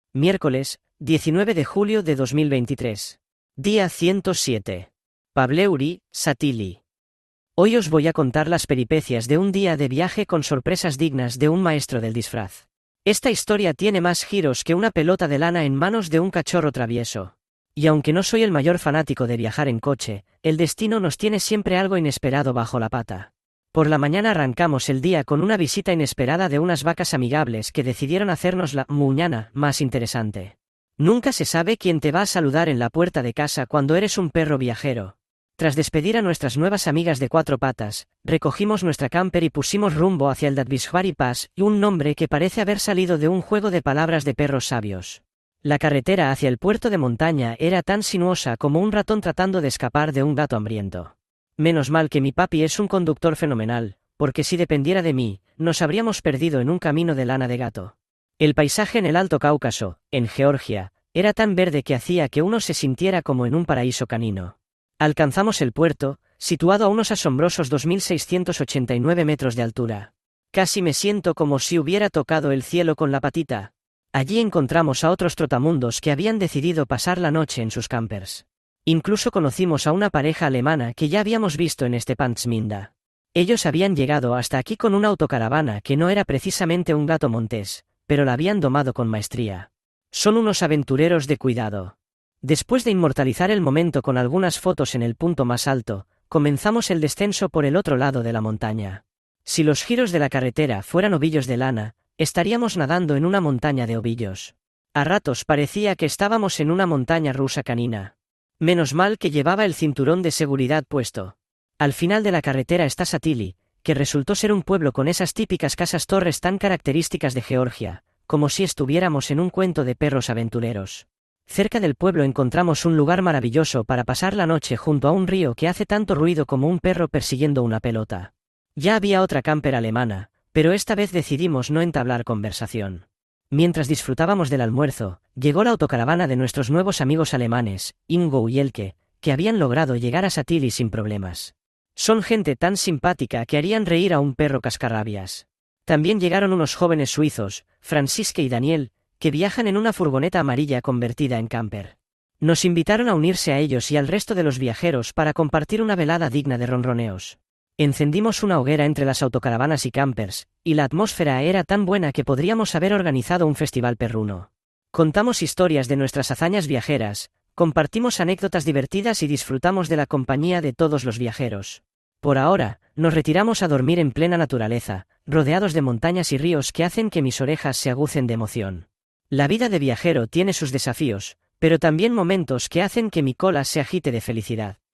Miércoles, 19 de julio de 2023. Día 107. Pavleuri, Satili. Hoy os voy a contar las peripecias de un día de viaje con sorpresas dignas de un maestro del disfraz. Esta historia tiene más giros que una pelota de lana en manos de un cachorro travieso. Y aunque no soy el mayor fanático de viajar en coche, el destino nos tiene siempre algo inesperado bajo la pata. Por la mañana arrancamos el día con una visita inesperada de unas vacas amigables que decidieron hacernos la mañana más interesante. Nunca se sabe quién te va a saludar en la puerta de casa cuando eres un perro viajero. Tras despedir a nuestras nuevas amigas de cuatro patas, recogimos nuestra camper y pusimos rumbo hacia el Dadbishwari Pass, un nombre que parece haber salido de un juego de palabras de perros sabios. La carretera hacia el puerto de montaña era tan sinuosa como un ratón tratando de escapar de un gato hambriento. Menos mal que mi papi es un conductor fenomenal, porque si dependiera de mí, nos habríamos perdido en un camino de lana de gato. El paisaje en el Alto Cáucaso, en Georgia, era tan verde que hacía que uno se sintiera como en un paraíso canino. Alcanzamos el puerto, situado a unos asombrosos 2689 metros de altura. Casi me siento como si hubiera tocado el cielo con la patita. Allí encontramos a otros trotamundos que habían decidido pasar la noche en sus campers. Incluso conocimos a una pareja alemana que ya habíamos visto en Stepantsminda. Ellos habían llegado hasta aquí con una autocaravana que no era precisamente un gato montés, pero la habían domado con maestría. Son unos aventureros de cuidado. Después de inmortalizar el momento con algunas fotos en el punto más alto, comenzamos el descenso por el otro lado de la montaña. Si los giros de la carretera fueran ovillos de lana, estaríamos nadando en una montaña de ovillos. A ratos parecía que estábamos en una montaña rusa canina. Menos mal que llevaba el cinturón de seguridad puesto. Al final de la carretera está Satili, que resultó ser un pueblo con esas típicas casas-torres tan características de Georgia, como si estuviéramos en un cuento de perros aventureros. Cerca del pueblo encontramos un lugar maravilloso para pasar la noche junto a un río que hace tanto ruido como un perro persiguiendo una pelota. Ya había otra camper alemana, pero esta vez decidimos no entablar conversación. Mientras disfrutábamos del almuerzo, llegó la autocaravana de nuestros nuevos amigos alemanes, Ingo y Elke, que habían logrado llegar a Satili sin problemas. Son gente tan simpática que harían reír a un perro cascarrabias. También llegaron unos jóvenes suizos, Francisque y Daniel, que viajan en una furgoneta amarilla convertida en camper. Nos invitaron a unirse a ellos y al resto de los viajeros para compartir una velada digna de ronroneos. Encendimos una hoguera entre las autocaravanas y campers, y la atmósfera era tan buena que podríamos haber organizado un festival perruno. Contamos historias de nuestras hazañas viajeras, compartimos anécdotas divertidas y disfrutamos de la compañía de todos los viajeros. Por ahora, nos retiramos a dormir en plena naturaleza, rodeados de montañas y ríos que hacen que mis orejas se agucen de emoción. La vida de viajero tiene sus desafíos, pero también momentos que hacen que mi cola se agite de felicidad.